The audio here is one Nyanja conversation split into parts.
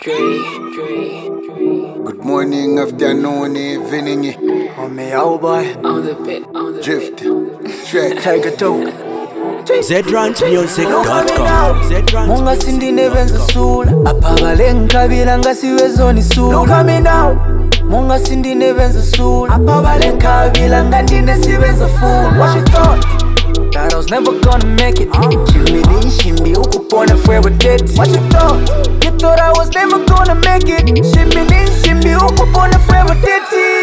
Good morning, afternoon, evening. On me, old boy. On the bit, Drift, Shrek. Take a toke. ZRantMusic.com. Munga sindi nevenza sula apavale nkabila ngasiwezo ni sula. Look at me now. Munga sindi nevenza sula apavale nkabila ngandine siwenza fool. What you thought? That I was never gonna make it. Shimmy shimmy ukupona forever dead. What you thought? You thought I was never gonna make it. Shimmy ukupona forever dead.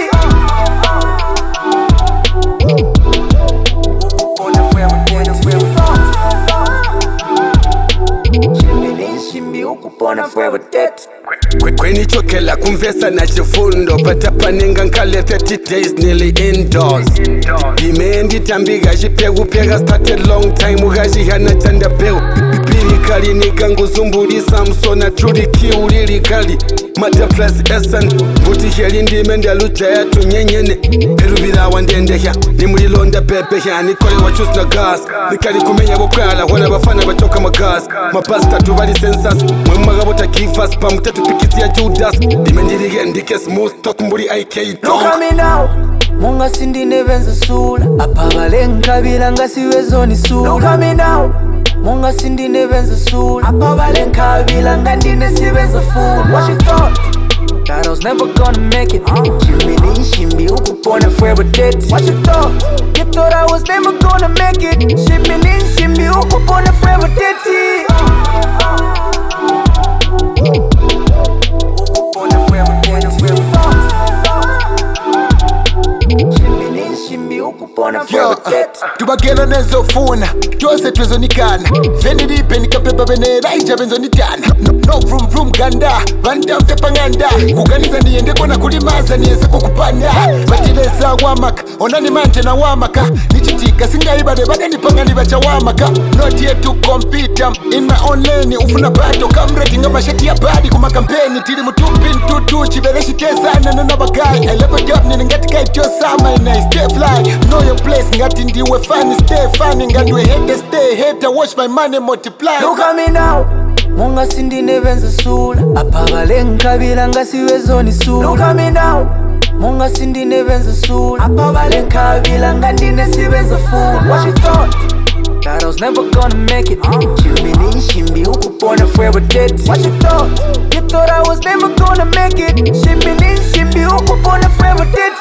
Kwenichokela kumvesa na chifundo patapanenga nkale 30 days nearly indoors. Imendi tambiga chipegupega started long time ukachihana chandapeu pirikali nikanguzumbulisa msona trudi kiulilikali mata plus esan mbuti heli ndime ndalucha yatu nyenyene erubirawa ndendehya nimulilonda pepehya nikole wachusi na gas nikali kumenya bukala wana bafana bachoka magas mapasta tubali sensas mwemagabota kifas pamutatu pikiti ya Judas dimendirige ndike smooth talk mbuli IK talk. Look at me now. Munga sindi nevenza sula apavale nkabila ngasiwezo ni sula. Look at me now. Munga sindi nevenza sula apavale nkabila ngandine siwenza fool. What you thought? That I was never gonna make it. Shimmy ukupona forever dead. What you thought? You thought I was never gonna make it. Shimmy ukupona forever dead. Tubagelo nezofuna tose twezonikana venilipe nikapepa veneraija venzonitana no vroom vroom ganda vandamfe panganda kuganiza niyende kona kulimaza niyeze kukupanda vatilesa wamaka onani manje na wamaka nichitika singaibade vadanipangani vacha wamaka not here to compete in my own lane ufuna bato kamratinga mashati ya badi kumakampeni tili mutupin tutu chiveleshitesana nanabagai I love a job niningati kaitiosama and I stay fly know your place ngati ndiwe funny stay funny ngandwe hate stay hate watch my money multiply. Look at me now. Munga sindi nevenza sula apavale nkabila ngasiwezo ni sula. Look at me now. Munga sindi nevenza sula apavale nkabila ngandine siwenza fool. What you thought? That I was never gonna make it. Shimmy ukupona forever dead. What you thought? You thought I was never gonna make it. Shimmy ukupona forever dead.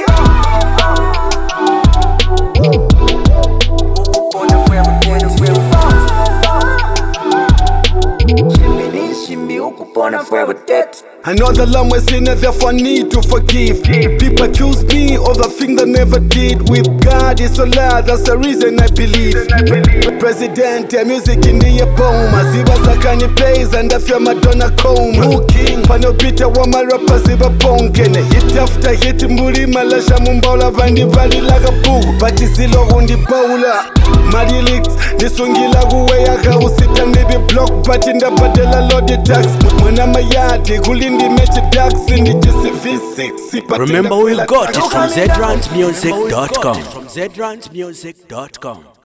I know the Lamb was in it, therefore need to forgive. People accuse me of the thing that never did. With God is so loud, that's the reason I believe. President, music in the poem. Ziba Zakani plays and I feel Madonna comb. King, Pano Peter Wama rapper Ziba Ponkene. Hit after hit, Muri Malasha Mumbola Vandi Valley like a boo. Batisilo Hundi Paula. Madilix, Nisungila Guayaka, who sit and maybe block, but in the Badella loaded tax. When I'm a yard, Gulindi Metro Dax in the V6. Remember, we got it from ZRantMusic.com.